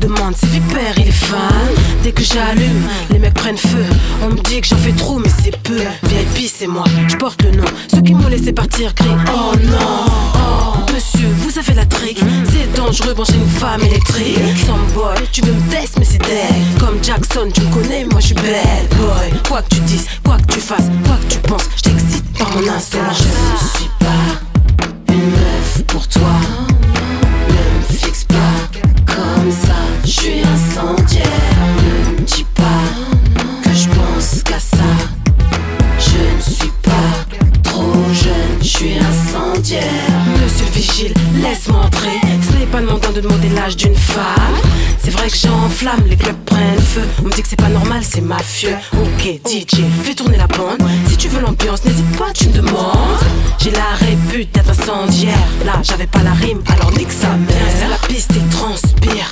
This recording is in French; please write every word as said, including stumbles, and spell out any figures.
demande si Vipère il est fan. Dès que j'allume, les mecs prennent feu. On me dit que j'en fais trop mais c'est peu. V I P c'est moi, je porte le nom. Ceux qui m'ont laissé partir crient oh non. Oh monsieur, vous avez la trick. C'est dangereux, brancher une femme électrique. Samboy, tu veux me tester mais c'est dead. Comme Jackson, tu me connais, moi je suis bad boy. Quoi que tu dises, quoi que tu fasses, quoi que tu penses, je t'excite par mon insolence. Je ne suis pas une meuf pour toi. Ne me fixe pas comme ça, je suis incendiaire. Ne me dis pas que je pense qu'à ça. Je ne suis pas trop jeune, je suis incendiaire. Monsieur le vigile, laisse-moi entrer. Ce n'est pas demandant de demander l'âge d'une femme. C'est vrai que j'enflamme, les clubs prennent feu. On me dit que c'est pas normal, c'est mafieux. Ok D J, fais tourner la bande. Si tu veux l'ambiance, n'hésite pas, tu me demandes. J'ai la répute d'être incendiaire. Là, j'avais pas la rime, alors nique sa mère. Viens sur la piste et transpire.